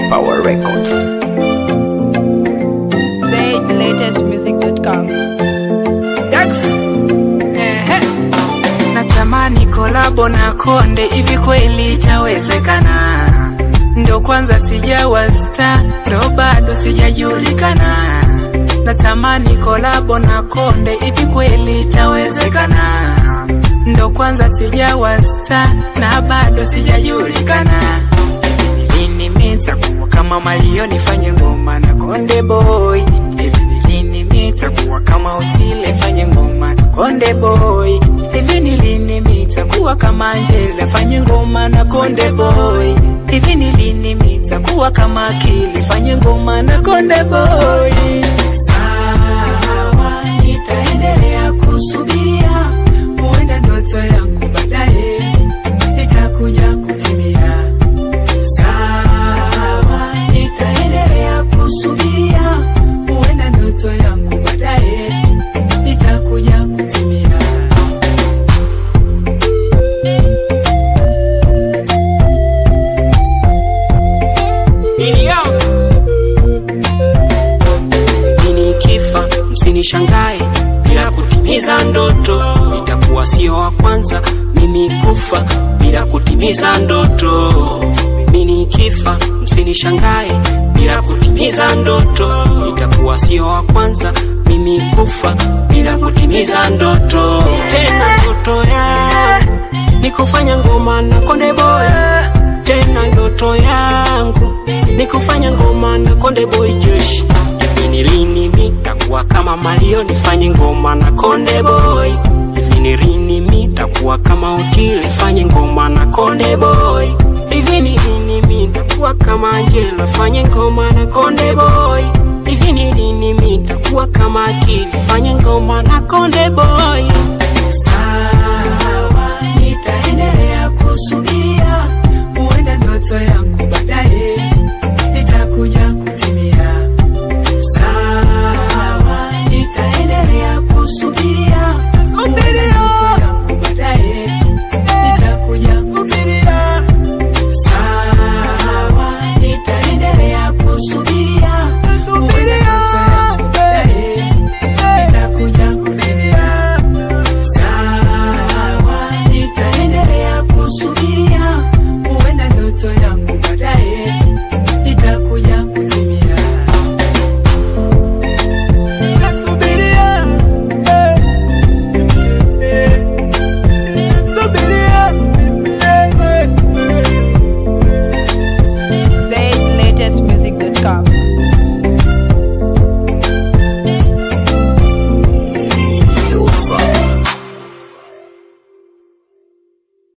Power Records. ZLatestmusic.com. Natamani kolabo na Konde, hivi kweli itawezekana? Ndo kwanza sijawa star, ndo bado sijajulikana. Natamani kolabo na Konde, hivi kweli itawezekana? Ndo kwanza sijawa star, na bado sijajulikana. Lini nitakuwa kama Mario nifanye ngoma na Konde Boy? Hivi lini nitakuwa kama Otile fanye ngoma na Konde Boy? Hivi lini nitakuwa kama Angela fanye ngoma na Konde Boy? Hivi lini nitakuwa kama Akili fanye ngoma na Konde Boy? Sawa, nitaendelea kusubiria, huenda ndoto yangu baadaye itakuja kutimia. Sawa, nitaendelea kusubiria, huenda ndoto yangu baadaye itakuja kutimia. Nikifa msinishangae bila kutimiza ndoto, itakuwa sio wa kwanza mimi kufa bila kutimiza ndoto. Nikifa msinishangae bila kutimiza ndoto, itakuwa sio wa kwanza mimi kufa bila kutimiza ndoto. Tena ndoto yangu ni kufanya ngoma na Konde Boy. Tena ndoto yangu ni kufanya ngoma na Konde Boy Jeshi. Hivi lini nitakuwa kama Mario nifanye ngoma na Konde Boy? Hivi lini nitakuwa kama Otile fanye ngoma na Konde Boy? Hivi lini nitakuwa kama Angela fanye ngoma na Konde Boy? Hivi lini nitakuwa kama Akili fanye ngoma na Konde Boy? Sawa, nitaendelea kusubiria, huenda ndoto yangu baadaye itakuja kutimia. Sawa, nitaendelea kusubiria, huenda ndoto yangu baadaye itakuja kutimia. Sawa, nitaendelea kusubiria, huenda ndoto yangu baadaye itakuja kutimia. Sawa, nitaendelea kusubiria, huenda ndoto yangu baadaye itakuja kutimia. ZLatestmusic.com.